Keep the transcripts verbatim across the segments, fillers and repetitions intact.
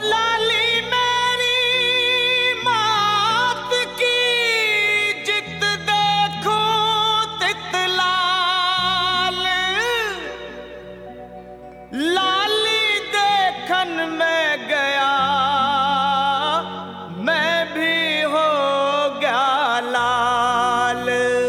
लाली मेरी मात की जित देखो तितलाल, लाली देखन में गया मैं भी हो गया लाल।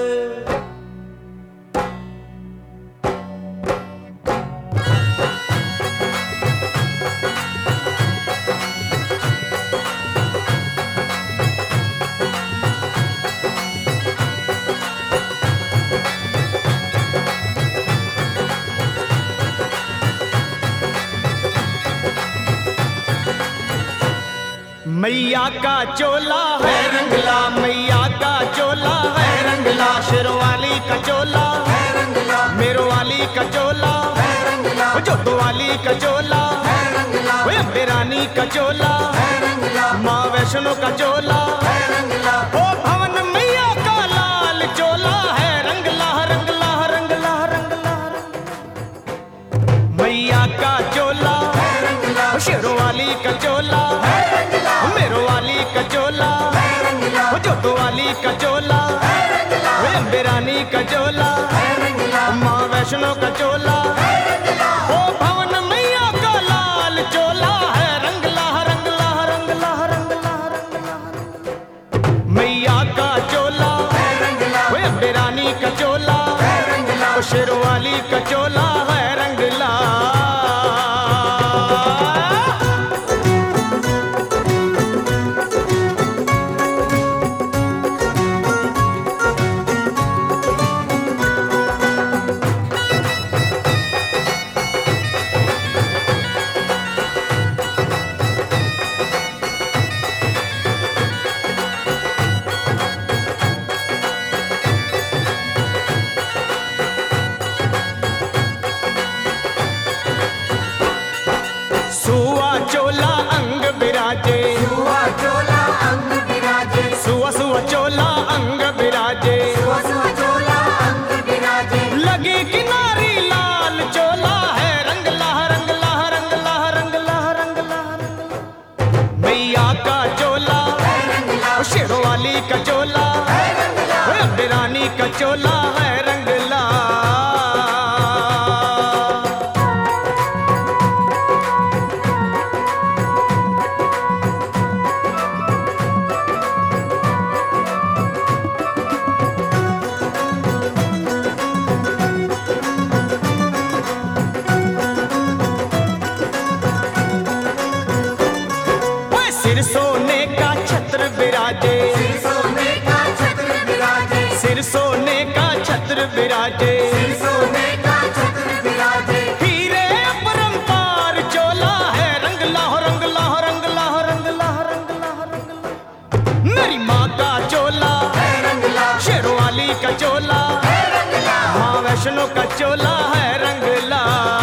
मैया का चोला है रंगला, मैया का चोला है रंगला, शेरवाली का चोला है रंगला, मेरवाली का चोला है रंगला, जोतवाली का चोला है रंगला, अम्बे रानी का चोला है रंगला, माँ वैष्णो का चोला है रंगला, ओ भवन मैया का लाल चोला है रंगला रंगला रंगला रंगला। मैया का चोला है रंगला, शेरवाली का चोला है रंगला, मेरवाली का चोला है रंगला, जोतवाली का चोला है रंगला, अम्बे रानी का चोला है रंगला, माँ वैष्णो का चोला है रंगला, ओ भवन मैया का लाल चोला है रंगला रंगला रंगला रंगला रंगला। मैया का चोला है रंगला, अम्बे रानी का चोला है रंगला, शेरवाली का चोला है रंगला। सुआ चोला अंग बिराजे, सुआ चोला अंग बिराजे, सुआ सुआ चोला अंग बिराजे, सुआ सुआ चोला अंग बिराजे, लगी किनारी लाल चोला है रंगला रंगला रंगला रंगला रंगला। मैया का चोला है रंगला, शेरवाली का चोला है रंगला, अम्बे रानी का चोला है रंगला। सिर सोने का छत्र विराजे, सिर सोने का छत्र विराजे, सिर सोने का छत्र विराजे, सिर सोने का छत्र विराजे, हीरे अपरंपार चोला है रंगला रंगला रंगला रंगला रंगला रंगला। मेरी माँ का चोला है रंगला, शेरवाली का चोला है रंगला, माँ वैष्णो का चोला है रंगला।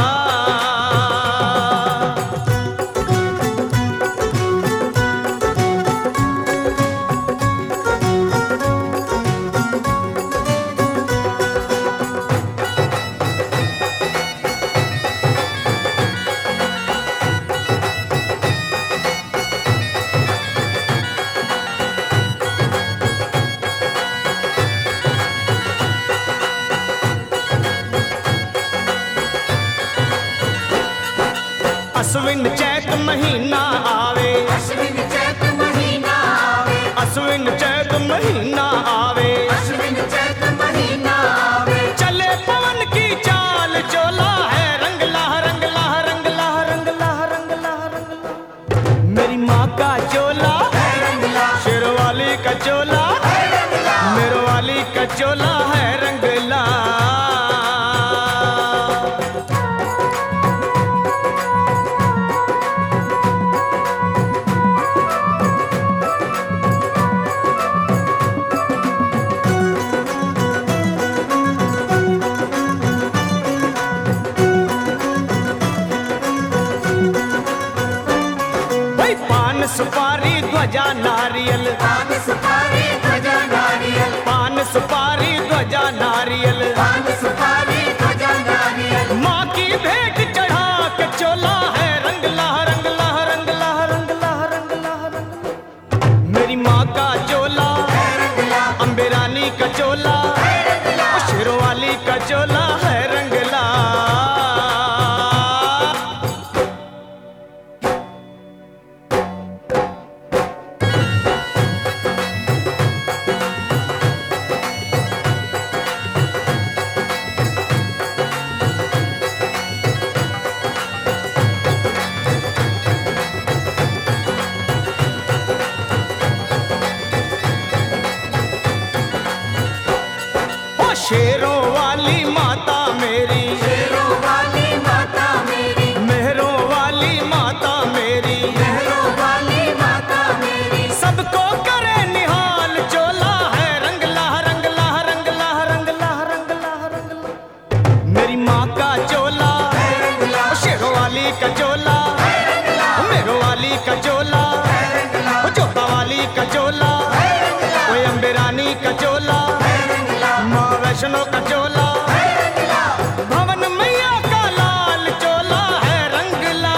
अश्विन चैत महीना आवे, अश्विन चैत महीना आवे, अश्विन चैत महीना आवे, अश्विन चैत महीना आवे, चले पवन की चाल चोला है रंगला रंगला रंगला रंगला रंगला रंगला। मेरी माँ का चोला है रंगला, शेरवाली का चोला है रंगला, मेरवाली का चोला है रंगला। सुपारी ध्वजा नारियल, पान सुपारी ध्वजा नारियल, पान सुपारी ध्वजा नारियल, पान सुपारी ध्वजा नारियल, माँ की भेंट चढ़ा के चोला है रंगला रंगला रंगला रंगला। माँ का चोला, शेरों वाली का चोला, मेरो वाली का चोला, जोता वाली का चोला, कोई अम्बे रानी का चोला, माँ वैष्णो का चोला, भवन मैया का लाल चोला है रंगला।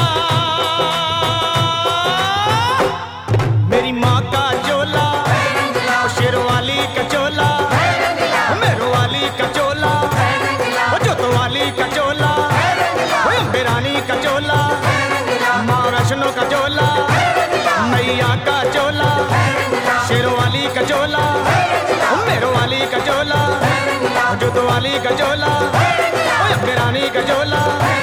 मेरी माँ का चोला, शेरों वाली का चोला, मेरो वाली का चोला, जोतो वाली का चोला, अम्बे रानी का चोला, माँ वैष्णो का चोला, मैया का चोला, शेरों वाली का चोला, मेरो वाली का चोला, जोतो वाली का चोला, अम्बे रानी का चोला।